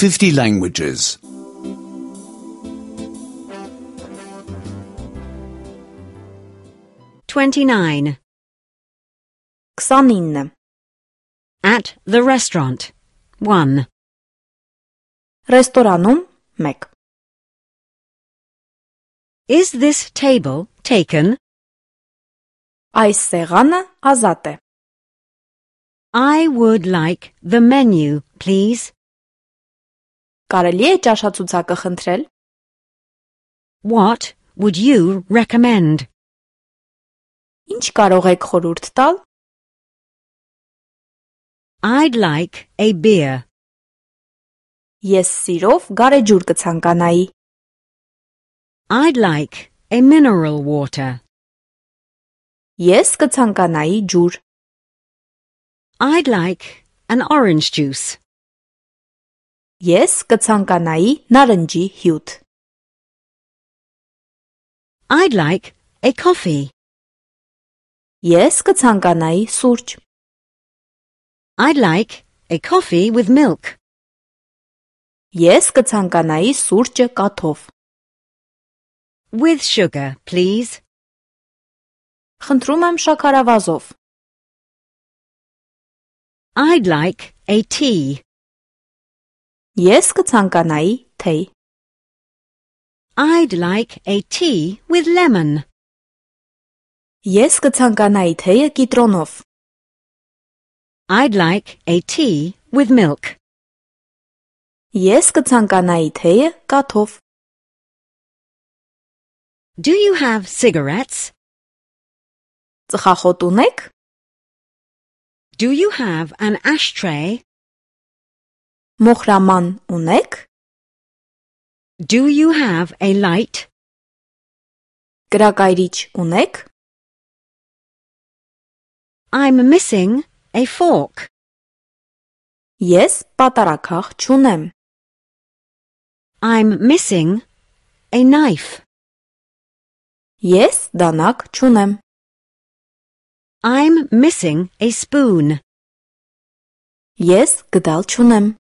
50 languages. 29. 29. At the restaurant. 1. Ռեստորանում 1. Is this table taken? Այս սեղանը ազատ է։ I would like the menu, please. Կարելի է ճաշացուցակը խնդրել։ What would you recommend? Ինչ կարող եք խորհուրդ տալ։ I'd like a beer. Ես սիրով գարեջուր կցանկանայի։ I'd like a mineral water. Ես կցանկանայի ջուր։ I'd like an orange juice. Ես կցանկանայի նարնջի հյութ։ I'd like a coffee. Ես կցանկանայի սուրճ։ I'd like a coffee with milk. Ես կցանկանայի սուրճը կաթով։ With sugar, please. Խնդրում եմ շաքարավազով։ I'd like a tea. Ես կցանկանայի թեյ։ I'd like a tea with lemon. Ես կցանկանայի թեյը կիտրոնով։ I'd like a tea with milk. Ես կցանկանայի թեյը կաթով։ Do you have cigarettes? Ծխախոտ ունեք։ Do you have an ashtray? Մոխրաման ունեք։ Do you have a light? Գրակայրիչ ունեք։ I'm missing a fork. Ես պատարակախ չունեմ։ I'm missing a knife. Ես դանակ չունեմ։ I'm missing a spoon. Ես գդալ չունեմ։